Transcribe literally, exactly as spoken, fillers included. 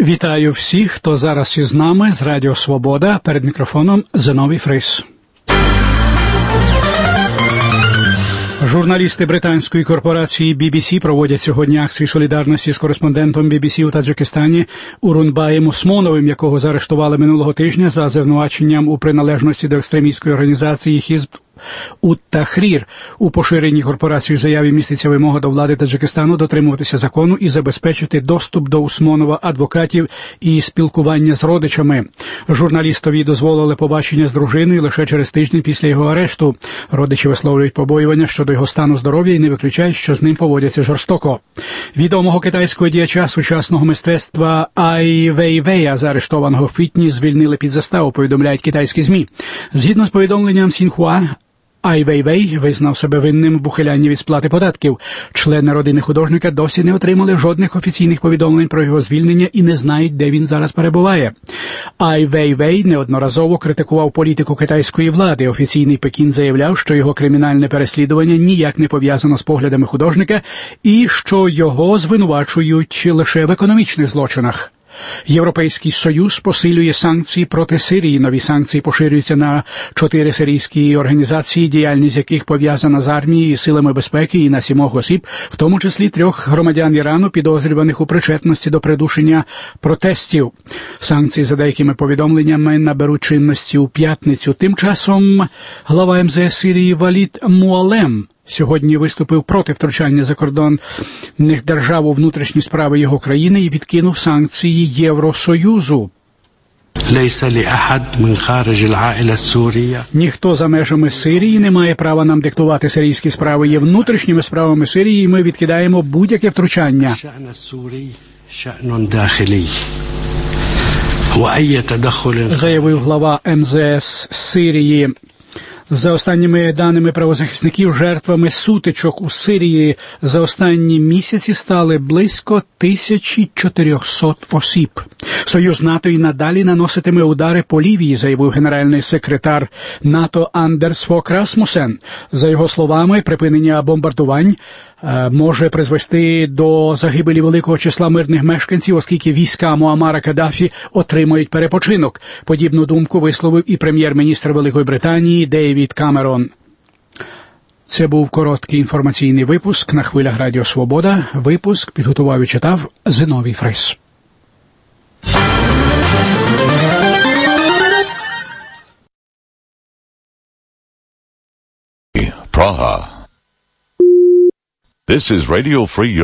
Вітаю всіх, хто зараз із нами з Радіо Свобода. Перед мікрофоном Зиновій Фрис. Журналісти британської корпорації бі бі сі проводять сьогодні акцію солідарності з кореспондентом бі бі сі у Таджикистані Урунбаєм Усмоновим, якого заарештували минулого тижня за звинуваченням у приналежності до екстремістської організації «Хізб ут-Тахрір». У поширеній корпорацією заяві міститься вимога до влади Таджикистану дотримуватися закону і забезпечити доступ до Усмонова адвокатів і спілкування з родичами. Журналістові дозволили побачення з дружиною лише через тиждень після його арешту. Родичі висловлюють побоювання щодо його стану здоров'я і не виключають, що з ним поводяться жорстоко. Відомого китайського діяча сучасного мистецтва Ай Вейвея, заарештованого в квітні, звільнили під заставу, повідомляють китайські ЗМІ. Згідно з повідомленням Сіньхуа, Ай Вейвей визнав себе винним в ухилянні від сплати податків. Члени родини художника досі не отримали жодних офіційних повідомлень про його звільнення і не знають, де він зараз перебуває. Ай Вейвей неодноразово критикував політику китайської влади. Офіційний Пекін заявляв, що його кримінальне переслідування ніяк не пов'язано з поглядами художника і що його звинувачують лише в економічних злочинах. Європейський Союз посилює санкції проти Сирії. Нові санкції поширюються на чотири сирійські організації, діяльність яких пов'язана з армією і силами безпеки, і на сімох осіб, в тому числі трьох громадян Ірану, підозрюваних у причетності до придушення протестів. Санкції, за деякими повідомленнями, наберуть чинності у п'ятницю. Тим часом глава ем зе ес Сирії Валід Муалем сьогодні виступив проти втручання закордонних держав у внутрішні справи його країни і відкинув санкції Євросоюзу. Ніхто за межами Сирії не має права нам диктувати сирійські справи. Є внутрішніми справами Сирії, і ми відкидаємо будь-яке втручання. Заявив глава ем зе ес Сирії. За останніми даними правозахисників, жертвами сутичок у Сирії за останні місяці стали близько тисячі чотирьохсот осіб. Союз НАТО і надалі наноситиме удари по Лівії, заявив генеральний секретар НАТО Андерс Фок Расмусен. За його словами, припинення бомбардувань е, може призвести до загибелі великого числа мирних мешканців, оскільки війська Муаммара Каддафі отримають перепочинок. Подібну думку висловив і прем'єр-міністр Великої Британії Дейвід Камерон. Це був короткий інформаційний випуск на хвилях Радіо Свобода. Випуск підготував і читав Зиновій Фрис. Praha. This is Radio Free